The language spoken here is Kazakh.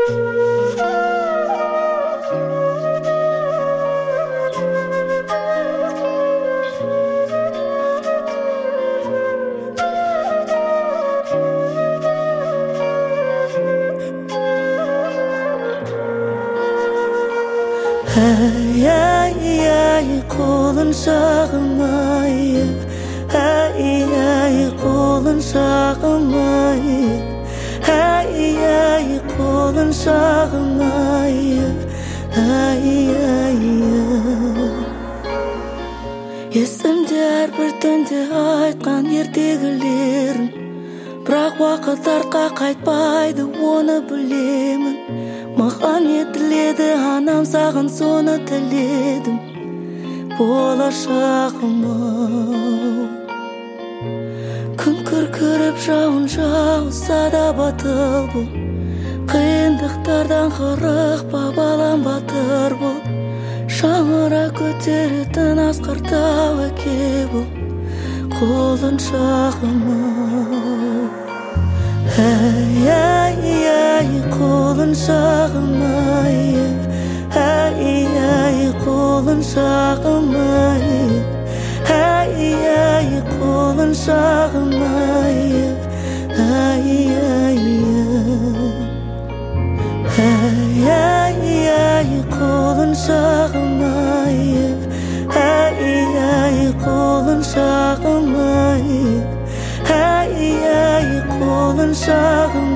Ay kolun sağmayı, ay kolun sağmayı, ay kolun sağmayı, Esimde bir tünde aytkan ertegilerim, бірақ вақыт артқа қайтпайды, оны білемін. Маған етіледі анам, саған соны тіледім. Болашағыма күн күркіріп жауын жауса да батыл бол, қиындықтардан қырықпа балам, батыр бол. Шаңыра көтеретін асқар тау әке бол, қолын шағыма. Ay kolun sağmayı, ay kolun sağmayı, ay kolun sağmayı, ay kolun sağmayı, ay kolun sağmayı, ay kolun sağmayı.